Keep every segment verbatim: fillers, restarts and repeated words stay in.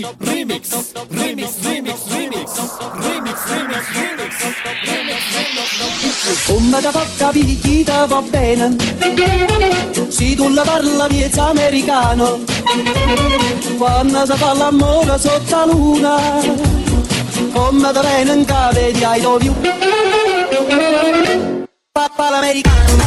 Remix, remix, remix, remix, remix, remix, remix, remix, remix. Come da porca picchita va bene, se tu la parla miezza americano, quando si fa l'amore sotto la luna, come da bene in cave di I love you, papà l'americano.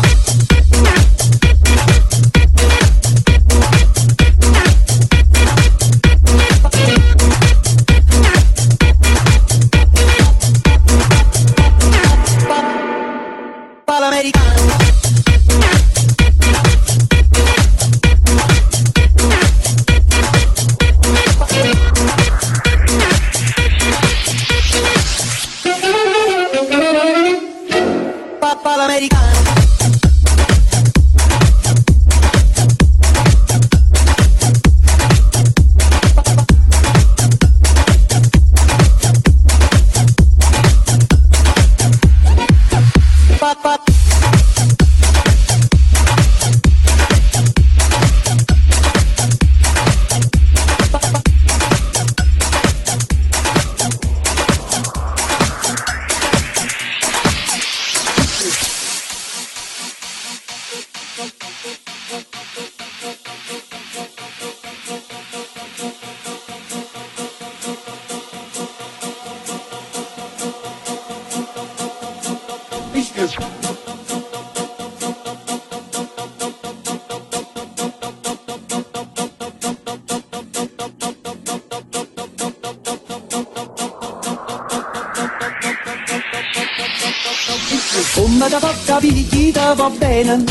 Come da porca picchita va bene,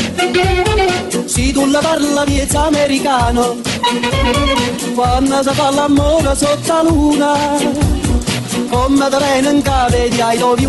se tu la parla miezza americano, quando si fa l'amore sotto la luna, come da bene in cave di I love you.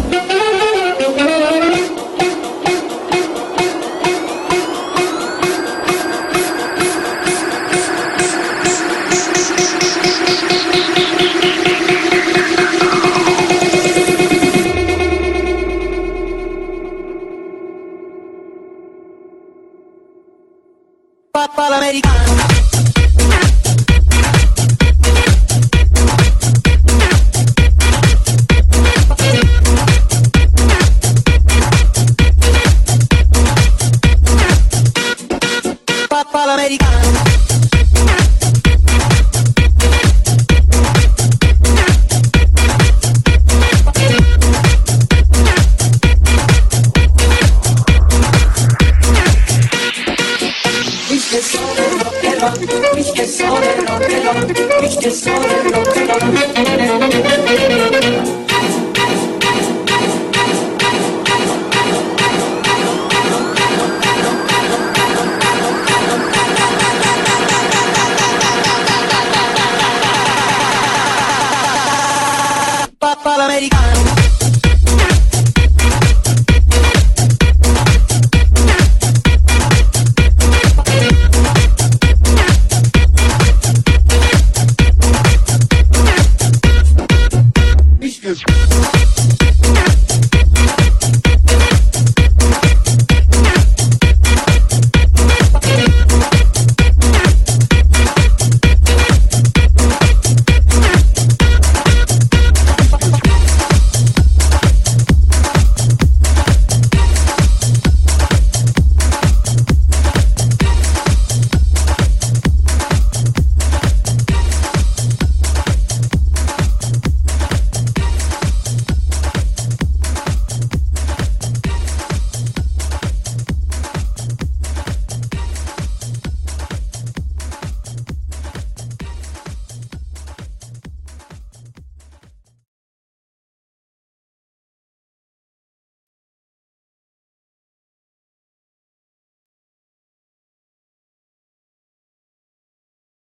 Papà l'americano.